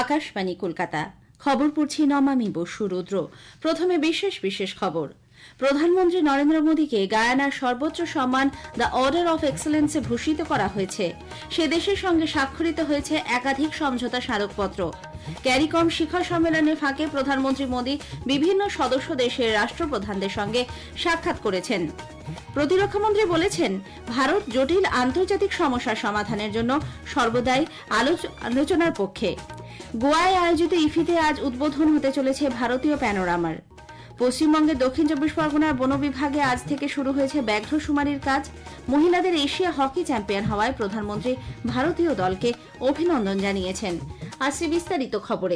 আকাশবাণী কলকাতা। খবর পড়ছি নমামি বসু রুদ্র। প্রথমে বিশেষ খবর। প্রধানমন্ত্রী নরেন্দ্র মোদীকে গায়ানার সর্বোচ্চ সম্মান দ্য অর্ডার অফ এক্সেলেন্সে ভূষিত করা হয়েছে। সে দেশের সঙ্গে স্বাক্ষরিত হয়েছে একাধিক সমঝোতা স্মারকপত্র। ক্যারিকম শিখর সম্মেলনের ফাঁকে প্রধানমন্ত্রী মোদী বিভিন্ন সদস্য দেশের রাষ্ট্রপ্রধানদের সঙ্গে সাক্ষাৎ করেছেন। প্রতিরক্ষামন্ত্রী বলেছেন, ভারত জটিল আন্তর্জাতিক সমস্যার সমাধানের জন্য সর্বদাই আলোচনার পক্ষে। গোয়ায় আয়োজিত ইফিতে আজ উদ্বোধন হতে চলেছে ভারতীয় প্যানোরামার। পশ্চিমবঙ্গের দক্ষিণ ২৪ পরগনার বন বিভাগে আজ থেকে শুরু হয়েছে ব্যাঘ্র শুমারির কাজ। মহিলাদের এশিয়া হকি চ্যাম্পিয়ন হওয়ায় প্রধানমন্ত্রী ভারতীয় দলকে অভিনন্দন জানিয়েছেন। আসছে বিস্তারিত খবরে।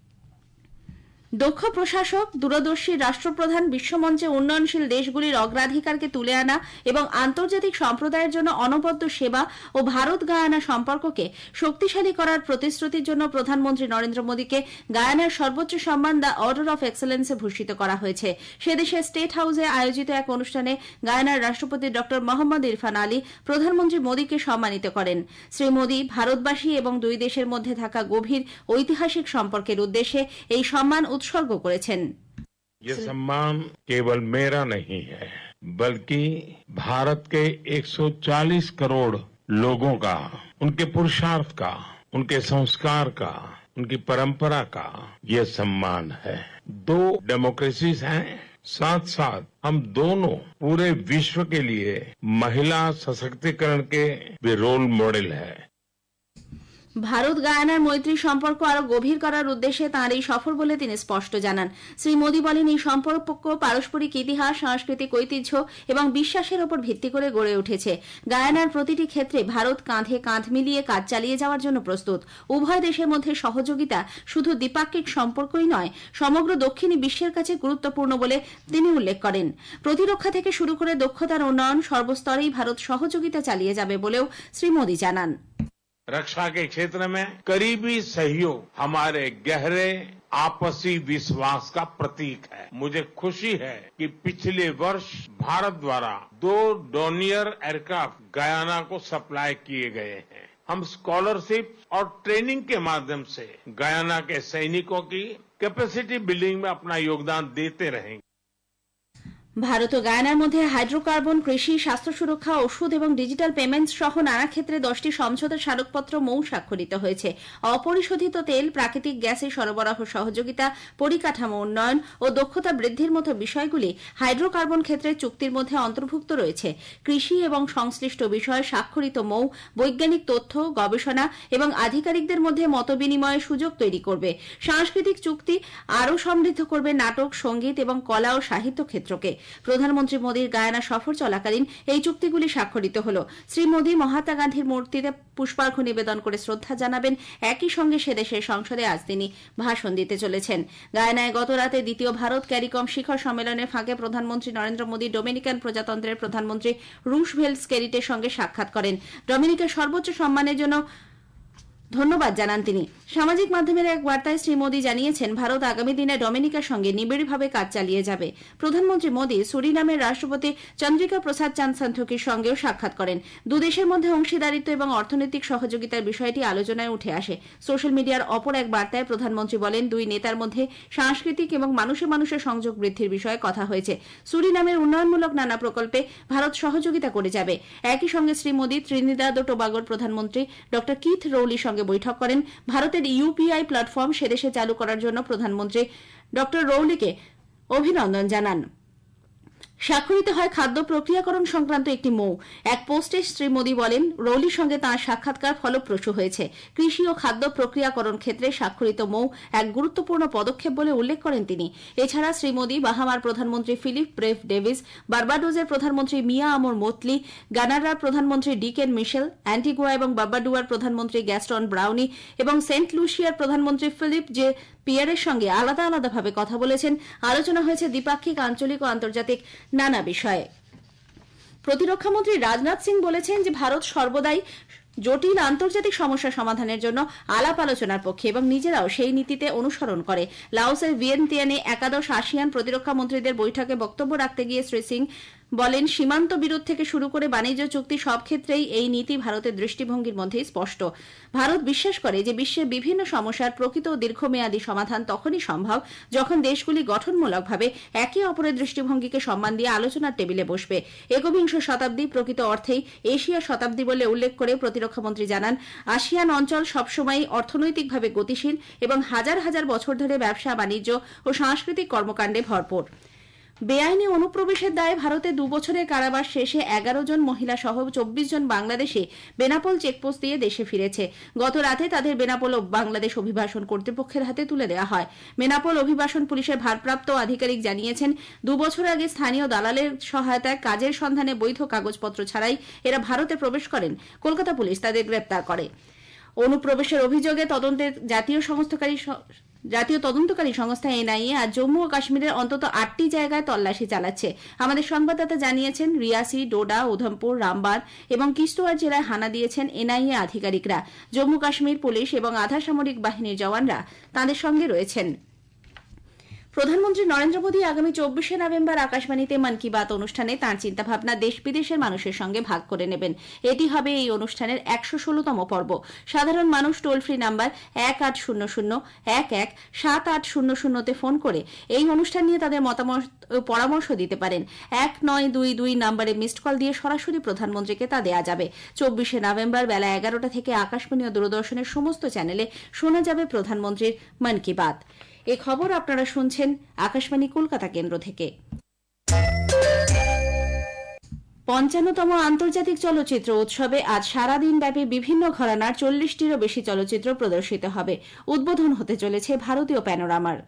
দক্ষ প্রশাসক, দূরদর্শী রাষ্ট্রপ্রধান, বিশ্বমঞ্চে উন্নয়নশীল দেশগুলির অগ্রাধিকারকে তুলে আনা এবং আন্তর্জাতিক সম্প্রদায়ের জন্য অনবদ্য সেবা ও ভারত গায়ানা সম্পর্ককে শক্তিশালী করার প্রতিশ্রুতির জন্য প্রধানমন্ত্রী নরেন্দ্র মোদীকে গায়ানার সর্বোচ্চ সম্মান দ্য অর্ডার অফ এক্সেলেন্সে ভূষিত করা হয়েছে। সে দেশের স্টেট হাউসে আয়োজিত এক অনুষ্ঠানে গায়ানার রাষ্ট্রপতি ড মোহাম্মদ ইরফান আলী প্রধানমন্ত্রী মোদীকে সম্মানিত করেন। শ্রী মোদী ভারতবাসী এবং দুই দেশের মধ্যে থাকা গভীর ঐতিহাসিক সম্পর্কের উদ্দেশ্যে এই সম্মান उत्सर्ग করেছেন। ये सम्मान केवल मेरा नहीं है, बल्कि भारत के 140 करोड़ लोगों का, उनके पुरुषार्थ का, उनके संस्कार का, उनकी परंपरा का ये सम्मान है। दो डेमोक्रेसीज हैं, साथ साथ हम दोनों पूरे विश्व के लिए महिला सशक्तिकरण के भी रोल मॉडल है। ভারত গায়ানার মৈত্রী সম্পর্ক আরো গভীর করার উদ্দেশ্যে তাঁর এই সফর বলে তিনি স্পষ্ট জানান। শ্রী মোদী বলেন, এই সম্পর্ক পারস্পরিক ইতিহাস, সাংস্কৃতিক ঐতিহ্য এবং বিশ্বাসের উপর ভিত্তি করে গড়ে উঠেছে। গায়ানার প্রতিটি ক্ষেত্রে ভারত কাঁধে কাঁধ মিলিয়ে কাজ চালিয়ে যাওয়ার জন্য প্রস্তুত। উভয় দেশের মধ্যে সহযোগিতা শুধু দ্বিপাক্ষিক সম্পর্কই নয়, সমগ্র দক্ষিণী বিশ্বের কাছে গুরুত্বপূর্ণ বলে তিনি উল্লেখ করেন। প্রতিরক্ষা থেকে শুরু করে দক্ষতার উন্নয়ন সর্বস্তরেই ভারত সহযোগিতা চালিয়ে যাবে বলেও শ্রী মোদী জানান। रक्षा के क्षेत्र में करीबी सहयोग हमारे गहरे आपसी विश्वास का प्रतीक है। मुझे खुशी है कि पिछले वर्ष भारत द्वारा 2 डोर्नियर एयरक्राफ्ट गयाना को सप्लाई किए गए हैं। हम स्कॉलरशिप और ट्रेनिंग के माध्यम से गयाना के सैनिकों की कैपेसिटी बिल्डिंग में अपना योगदान देते रहेंगे। ভারত ও গায়ানার মধ্যে হাইড্রোকার্বন, কৃষি, স্বাস্থ্য সুরক্ষা, ওষুধ এবং ডিজিটাল পেমেন্টস সহ নানা ক্ষেত্রে 10টি সমঝোতা স্মারকপত্র স্বাক্ষরিত হয়েছে। অপরিশোধিত তেল, প্রাকৃতিক গ্যাসের সরবরাহ সহযোগিতা, পরিকাঠামো উন্নয়ন ও দক্ষতা বৃদ্ধির মতো বিষয়গুলি হাইড্রোকার্বন ক্ষেত্রে চুক্তির মধ্যে অন্তর্ভুক্ত রয়েছে। কৃষি এবং সংশ্লিষ্ট বিষয়ে স্বাক্ষরিত বৈজ্ঞানিক তথ্য, গবেষণা এবং আধিকারিকদের মধ্যে মতবিনিময়ের সুযোগ তৈরি করবে। সাংস্কৃতিক চুক্তি আরও সমৃদ্ধ করবে নাটক, সঙ্গীত এবং কলা ও সাহিত্য ক্ষেত্রকে। প্রধানমন্ত্রী মোদীর গায়ানা সফর চলাকালীন এই চুক্তিগুলি স্বাক্ষরিত হল। শ্রী মোদী মহাত্মা গান্ধীর মূর্তিতে পুষ্পার্ঘ্য নিবেদন করে শ্রদ্ধা জানাবেন। একই সঙ্গে সে দেশের সংসদে আজ তিনি ভাষণ দিতে চলেছেন। গায়ানায় গতরাতে দ্বিতীয় ভারত ক্যারিকম শিখর সম্মেলনের ফাঁকে প্রধানমন্ত্রী নরেন্দ্র মোদী ডোমিনিকান প্রজাতন্ত্রের প্রধানমন্ত্রী রুশভেল্ট স্কেরিটের সঙ্গে সাক্ষাৎ করেন। ডোমিনিকার সর্বোচ্চ সম্মানের জন্য ধন্যবাদ জানান তিনি। সামাজিক মাধ্যমের এক বার্তায় শ্রী মোদী জানিয়েছেন, ভারত আগামী দিনে ডোমিনিকার সঙ্গে নিবিড়ভাবে কাজ চালিয়ে যাবে। প্রধানমন্ত্রী মোদী সুরিনামের রাষ্ট্রপতি চন্দ্রিকা প্রসাদ চাঁদ সান্থোকির সঙ্গেও সাক্ষাৎ করেন। দুদেশের মধ্যে অংশীদারিত্ব এবং অর্থনৈতিক সহযোগিতার বিষয়টি আলোচনায় উঠে আসে। সোশ্যাল মিডিয়ার অপর এক বার্তায় প্রধানমন্ত্রী বলেন, দুই নেতার মধ্যে সাংস্কৃতিক এবং মানুষে মানুষের সংযোগ বৃদ্ধির বিষয়ে কথা হয়েছে। সুরিনামের উন্নয়নমূলক নানা প্রকল্পে ভারত সহযোগিতা করে যাবে। একই সঙ্গে শ্রী মোদী ত্রিনিদাদ ও টোবাগোর প্রধানমন্ত্রী ড কিথ রৌলির সঙ্গে বৈঠক করেন। ভারতের ইউপিআই প্ল্যাটফর্ম সেদেশে চালু করার জন্য প্রধানমন্ত্রী ড রৌলিকে অভিনন্দন জানান। স্বাক্ষরিত হয় খাদ্য প্রক্রিয়াকরণ সংক্রান্ত একটি এক পোস্টে শ্রী মোদী বলেন, রৌলির সঙ্গে তাঁর সাক্ষাৎকার ফলপ্রসূ হয়েছে। কৃষি ও খাদ্য প্রক্রিয়াকরণ ক্ষেত্রে স্বাক্ষরিত এক গুরুত্বপূর্ণ পদক্ষেপ বলে উল্লেখ করেন তিনি। এছাড়া শ্রী মোদী বাহামার প্রধানমন্ত্রী ফিলিপ ব্রেভ ডেভিস, বার্বাডোজের প্রধানমন্ত্রী মিয়া আমর মোতলি, গানারার প্রধানমন্ত্রী ডিকেন মিশেল, অ্যান্টিগুয়া এবং বার্বাডুয়ার প্রধানমন্ত্রী গ্যাস্টন ব্রাউনি এবং সেন্ট লুসিয়ার প্রধানমন্ত্রী ফিলিপ জে পিয়ারের সঙ্গে আলাদা আলাদাভাবে কথা বলেছেন। আলোচনা হয়েছে দ্বিপাক্ষিক, আঞ্চলিক ও আন্তর্জাতিক নানা বিষয়ে। প্রতিরক্ষামন্ত্রী রাজনাথ সিং বলেছেন যে ভারত সর্বদাই জটিল আন্তর্জাতিক সমস্যা সমাধানের জন্য আলাপ আলোচনার পক্ষে এবং নিজেরাও সেই নীতিতে অনুসরণ করে। লাওসের ভিয়েন্তিয়ানে একাদশ আসিয়ান প্রতিরক্ষা মন্ত্রীদের বৈঠকে বক্তব্য রাখতে গিয়ে শ্রী সিং বলেন, সীমান্ত বিরোধ থেকে শুরু করে বাণিজ্য চুক্তি সব ক্ষেত্রেই এই নীতি ভারতের দৃষ্টিভঙ্গির মধ্যেই স্পষ্ট। ভারত বিশ্বাস করে যে বিশ্বের বিভিন্ন সমস্যার প্রকৃত ও দীর্ঘমেয়াদী সমাধান তখনই সম্ভব যখন দেশগুলি গঠনমূলকভাবে একে অপরের দৃষ্টিভঙ্গিকে সম্মান দিয়ে আলোচনার টেবিলে বসবে। একবিংশ শতাব্দী প্রকৃত অর্থেই এশিয়া শতাব্দী বলে উল্লেখ করে প্রতিরক্ষামন্ত্রী জানান, আসিয়ান অঞ্চল সবসময়ই অর্থনৈতিকভাবে গতিশীল এবং হাজার হাজার বছর ধরে ব্যবসা, বাণিজ্য ও সাংস্কৃতিক কর্মকাণ্ডে ভরপুর। বেআইনি অনুপ্রবেশের দায়ে ভারতে 2 বছরের কারাবাস শেষে 11 জন মহিলা সহ 24 জন বাংলাদেশি বেনাপোল চেকপোস্ট দিয়ে দেশে ফিরেছে। গত রাতে তাদের বেনাপোল ও বাংলাদেশ অভিবাসন কর্তৃপক্ষের হাতে তুলে দেওয়া হয়। বেনাপোল অভিবাসন পুলিশের ভারপ্রাপ্ত আধিকারিক জানিয়েছেন, 2 বছর আগে স্থানীয় দালালের সহায়তায় কাজের সন্ধানে বৈধ কাগজপত্র ছাড়াই এরা ভারতে প্রবেশ করেন। কলকাতা পুলিশ তাদের গ্রেপ্তার করে। অনুপ্রবেশের অভিযোগে জাতীয় তদন্তকারী সংস্থা এনআইএ আজ জম্মু ও কাশ্মীরের অন্তত 8টি জায়গায় তল্লাশি চালাচ্ছে। আমাদের সংবাদদাতা জানিয়েছেন, রিয়াসি, ডোডা, উধমপুর, রামবান এবং কিস্তোয়ার জেলায় হানা দিয়েছেন এনআইএ আধিকারিকরা। জম্মু কাশ্মীর পুলিশ এবং আধা সামরিক বাহিনীর জওয়ানরা তাঁদের সঙ্গে রয়েছেন। প্রধানমন্ত্রী নরেন্দ্র মোদী আগামী 24শে নভেম্বর আকাশবাণীতে মন কি বাত অনুষ্ঠানে তাঁর চিন্তাভাবনা দেশ বিদেশের মানুষের সঙ্গে ভাগ করে নেবেন। এটি হবে এই অনুষ্ঠানের 116তম পর্ব। সাধারণ মানুষ টোল ফ্রি নাম্বার 1800-11-7800-তে ফোন করে এই অনুষ্ঠান নিয়ে তাদের মতামত ও পরামর্শ দিতে পারেন। 1922 নাম্বারে মিসড কল দিয়ে সরাসরি প্রধানমন্ত্রীকে তা দেয়া যাবে। 24শে নভেম্বর বেলা 11টা থেকে আকাশবাণী ও দূরদর্শনের সমস্ত চ্যানেলে শোনা যাবে প্রধানমন্ত্রীর মন কি বাত। এই খবর আপনারা শুনছেন আকাশবাণী কলকাতা কেন্দ্র থেকে। 55তম আন্তর্জাতিক চলচ্চিত্র উৎসবে আজ সারাদিন ব্যাপী বিভিন্ন ঘরানার 40টিরও বেশি চলচ্চিত্র প্রদর্শিত হবে। উদ্বোধন হতে চলেছে ভারতীয় প্যানোরামার।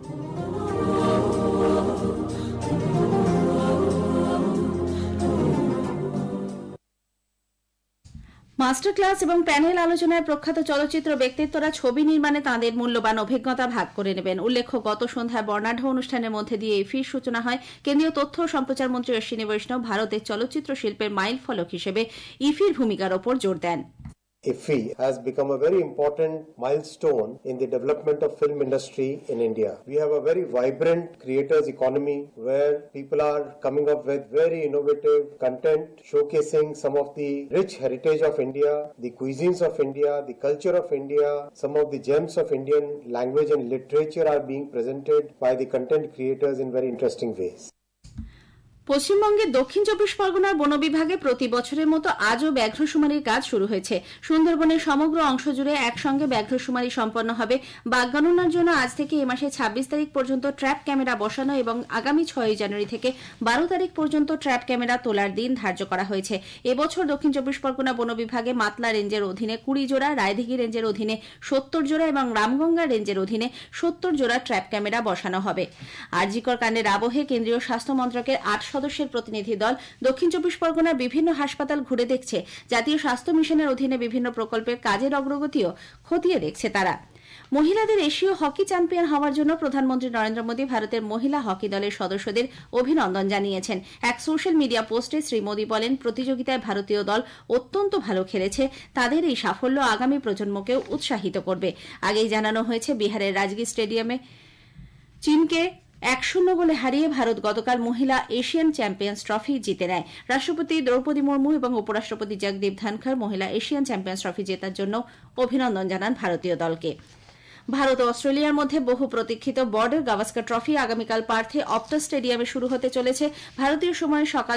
মাস্টার ক্লাস এবং প্যানেল আলোচনায় প্রখ্যাত চলচ্চিত্র ব্যক্তিত্বরা ছবি নির্মাণে তাঁদের মূল্যবান অভিজ্ঞতা ভাগ করে নেবেন। উল্লেখ্য, গত সন্ধ্যায় বর্ণাঢ্য অনুষ্ঠানের মধ্যে দিয়ে ইফির সূচনা হয়। কেন্দ্রীয় তথ্য ও সম্প্রচার মন্ত্রী অশ্বিনী বৈষ্ণব ভারতের চলচ্চিত্র শিল্পের মাইল ফলক হিসেবে ইফির ভূমিকার ওপর জোর দেন। IFFI has become a very important milestone in the development of film industry in India. We have a very vibrant creators economy where people are coming up with very innovative content showcasing some of the rich heritage of India, the cuisines of India, the culture of India, some of the gems of Indian language and literature are being presented by the content creators in very interesting ways. পশ্চিমবঙ্গের দক্ষিণ 24 পরগনার বন বিভাগে প্রতি বছরের মতো আজও ব্যাঘ্র শুমারির কাজ শুরু হয়েছে। সুন্দরবনের সমগ্র অংশ জুড়ে একসঙ্গে ব্যাঘ্র শুমারি সম্পন্ন হবে। বাঘ গণনার জন্য আজ থেকে এ মাসে 26 তারিখ পর্যন্ত ট্র্যাপ ক্যামেরা বসানো এবং আগামী 6 জানুয়ারি থেকে 12 তারিখ পর্যন্ত ট্র্যাপ ক্যামেরা তোলার দিন ধার্য করা হয়েছে। এবছর দক্ষিণ 24 পরগনা বন বিভাগে মাতলা রেঞ্জের অধীনে 20 জোড়া, রায়দিঘি রেঞ্জের অধীনে 70 জোড়া এবং রামগঙ্গা রেঞ্জের অধীনে 70 জোড়া ট্র্যাপ ক্যামেরা বসানো হবে। আরজিকর কাণ্ডের আবহে কেন্দ্রীয় স্বাস্থ্য মন্ত্রকের 8 সদস্যের প্রতিনিধি দল দক্ষিণ 24 পরগনার বিভিন্ন হাসপাতাল ঘুরে দেখছে। জাতীয় স্বাস্থ্য মিশনের অধীনে বিভিন্ন প্রকল্পের কাজের অগ্রগতিও খতিয়ে দেখছে তারা। মহিলাদের এশীয় হকি চ্যাম্পিয়ন হওয়ার জন্য প্রধানমন্ত্রী নরেন্দ্র মোদী ভারতের মহিলা হকি দলের সদস্যদের অভিনন্দন জানিয়েছেন। এক সোশ্যাল মিডিয়া পোস্টে শ্রী মোদী বলেন, প্রতিযোগিতায় ভারতীয় দল অত্যন্ত ভালো খেলেছে। তাদের এই সাফল্য আগামী প্রজন্মকেও উৎসাহিত করবে। আগেই জানানো হয়েছে, বিহারের রাজগীর স্টেডিয়ামে চীনকে 1-0 গোলে হারিয়ে ভারত গতকাল মহিলা এশিয়ান চ্যাম্পিয়ন্স ট্রফি জিতে নেয়। রাষ্ট্রপতি দ্রৌপদী মুর্মু এবং উপরাষ্ট্রপতি জগদীপ ধনখড় মহিলা এশিয়ান চ্যাম্পিয়ন্স ট্রফি জেতার জন্য অভিনন্দন জানান ভারতীয় দলকে। ভারত ও অস্ট্রেলিয়ার মধ্যে বহু প্রতীক্ষিত বর্ডার গাভাস্কার ট্রফি আগামীকাল পার্থে অপটাস স্টেডিয়ামে শুরু হতে চলেছে। ভারতীয় সময় সকাল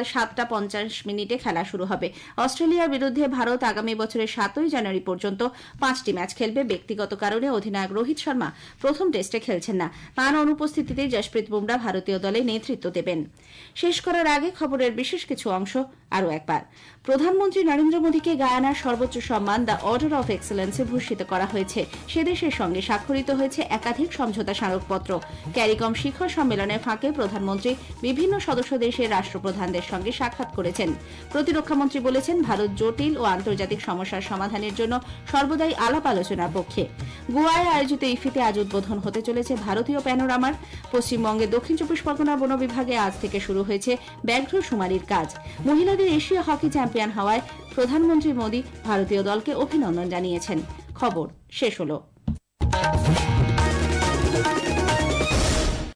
7:50 খেলা শুরু হবে। অস্ট্রেলিয়ার বিরুদ্ধে ভারত আগামী বছরের 7 জানুয়ারি পর্যন্ত 5টি ম্যাচ খেলবে। ব্যক্তিগত কারণে অধিনায়ক রোহিত শর্মা প্রথম টেস্টে খেলছেন না। তাঁর অনুপস্থিতিতে জসপ্রীত বুমরা ভারতীয় দলে নেতৃত্ব দেবেন। শেষ করার আগে খবরের বিশেষ কিছু অংশ আরও একবার। প্রধানমন্ত্রী নরেন্দ্র মোদীকে গায়ানার সর্বোচ্চ সম্মান দ্য অর্ডার অফ এক্সেলেন্সে ভূষিত করা হয়েছে। সে দেশের সঙ্গে স্বাক্ষরিত হয়েছে একাধিক সমঝোতা স্মারকপত্র। ক্যারিকম শিখর সম্মেলনের ফাঁকে প্রধানমন্ত্রী বিভিন্ন সদস্য দেশের রাষ্ট্রপ্রধানদের সঙ্গে সাক্ষাৎ করেছেন। প্রতিরক্ষামন্ত্রী বলেছেন, ভারত জটিল ও আন্তর্জাতিক সমস্যার সমাধানের জন্য সর্বদাই আলাপ আলোচনার পক্ষে। গোয়ায় আয়োজিত ইফিতে আজ উদ্বোধন হতে চলেছে ভারতীয় প্যানোরামার। পশ্চিমবঙ্গের দক্ষিণ 24 পরগনা বন বিভাগে আজ থেকে শুরু হয়েছে ব্যাঘ্র শুমারির কাজ। মহিলাদের এশীয় হকি চ্যাম্পিয়ন হওয়ায় প্রধানমন্ত্রী মোদী ভারতীয় দলকে অভিনন্দন জানিয়েছেন। খবর শেষ হলো।